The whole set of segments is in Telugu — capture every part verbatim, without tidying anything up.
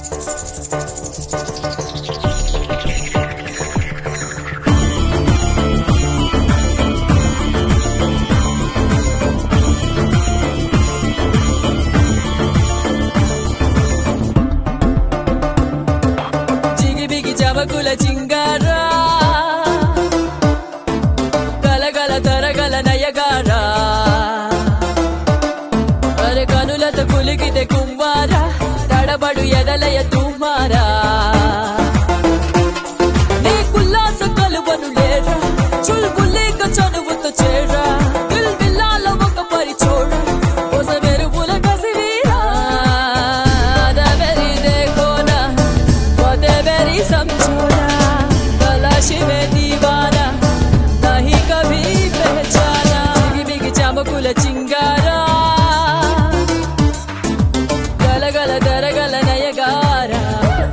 జవకుల చింగారా గలగల తరగల నయగారా అరే కనులతో కులిగితే కుమ్మారా తడబడు ఎదలయ తుమ్మారా నీ కుల్లాస కలువను లేరా చుల్బులేక చనువుతో చేరా దిల్ బిల్లాల ఒక పరి చూడ కోస మెరుపుల కసివీరా దవెరి దేఖోనా వదే వెరి समझोना तलाश में दीवाना नहीं कभी पहचाना बिगी बिगी चमकुल चिंगारा गल गल दर गल नयगारा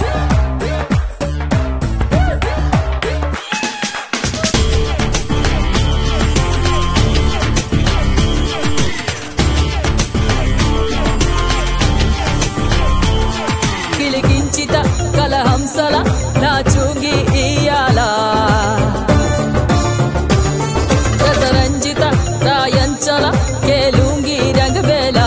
గిలిగించిత కలహంసల నాచూంగి ఇయాల రసరంజిత రాయంచల కేలుంగి రంగబేల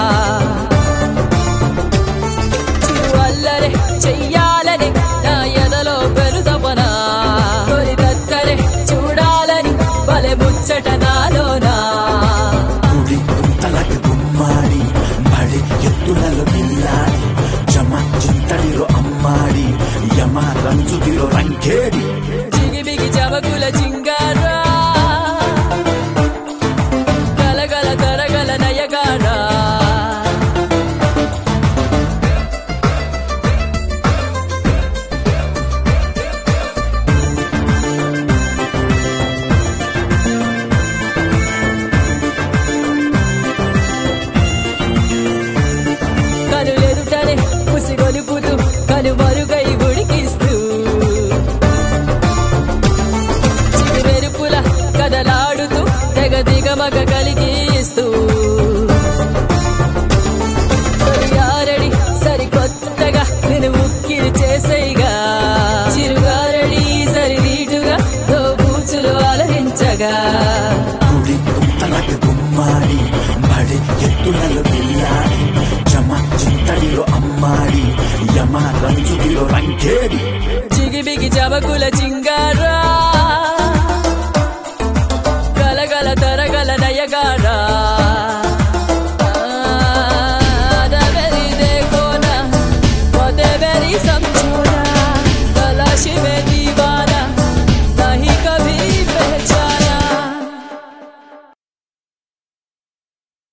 చిరువల్లరే చెయ్యాలని నా ఎదలో పెరుదపన తొలి దక్కరే చూడాలని బలె ముచ్చట నాలోనా గుడి గుంతలకు గుమ్మాడి బడి ఎత్తులలో బిల్లాడి జమ చింతడిలో అమ్మాడి యమ రంజుదిలో రంగేడి బిగి బిగి జవకుల చింగారా గలగల తరగల నయగారా కనులెదుటనే ఉసిగొలుపుతూ కనుమరుగై ఉడికిస్తూ చిగురెరుపుల కదలాడుతూ తెగ దిగమగ కలిగిస్తూ తొలియారడి సరికొత్తగా నేను ముక్కిరి చేసేయిగా చిరుగారడి సరిదీటుగా దోబూచులు అలరించగా గుడి గుంతలకు గుమ్మాడి బడి ఎత్తులలో బిల్లాడి జమ చింతడిలో అమ్మాడి యమ రంజుదిలో రంగేడి జిగి బిగి జవకుల చింగారా